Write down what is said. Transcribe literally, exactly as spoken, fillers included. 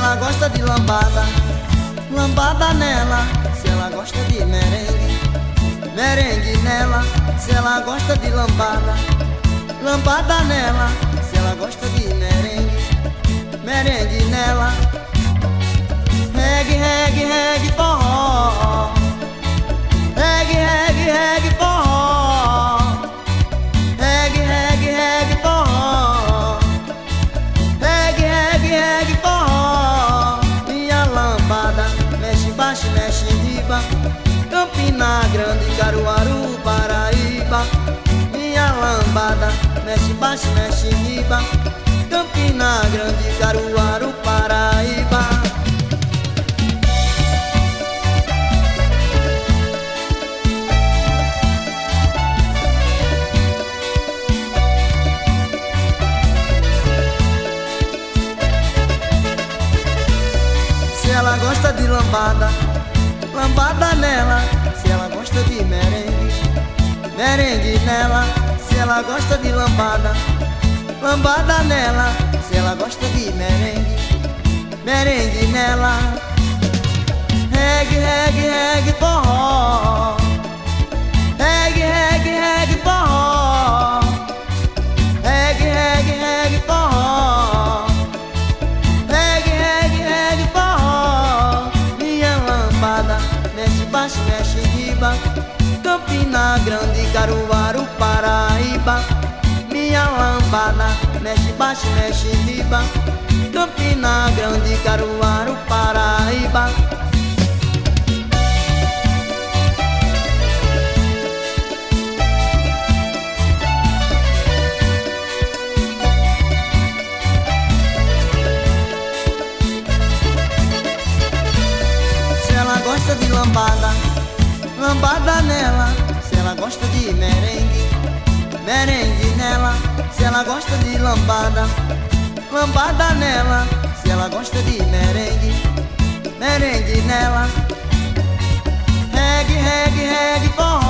ela gosta de lambada, lambada nela. Se ela gosta de merengue, merengue nela. Se ela gosta de lambada, lambada nela. Se ela gosta de merengue, merengue nela. Reggae, reggae, reggae, forró. Reggae, reggae, reggae, forró. Reggae, reggae, reggae, forró. Reggae, reggae, reggae, forró. Minha lambada mexe embaixo, mexe em riba. Campina Grande, Caruaru, Paraíba. Minha lambada mexe embaixo, mexe em riba. Campina Grande, Caruaru, Paraíba. Se ela gosta de lambada, lambada nela. Se ela gosta de merengue, merengue nela. Se ela gosta de lambada, lambada nela. Se ela gosta de merengue, merengue nela. Reggae, reggae, reggae, forró. Reggae, reggae, reggae, forró. Reggae, reggae, reggae, forró. Reggae, reggae, reggae, forró. Minha lambada mexe embaixo, mexe em riba. Campina Grande, Caruaru, Paraíba. Minha lambada mexe embaixo, mexe em riba. Campina Grande, Caruaru, Paraíba. Se ela gosta de lambada, lambada nela. Se ela gosta de merengue, merengue nela. Se ela gosta de lambada, lambada nela. Se ela gosta de merengue, merengue nela. Reggae, reggae, reggae, forró.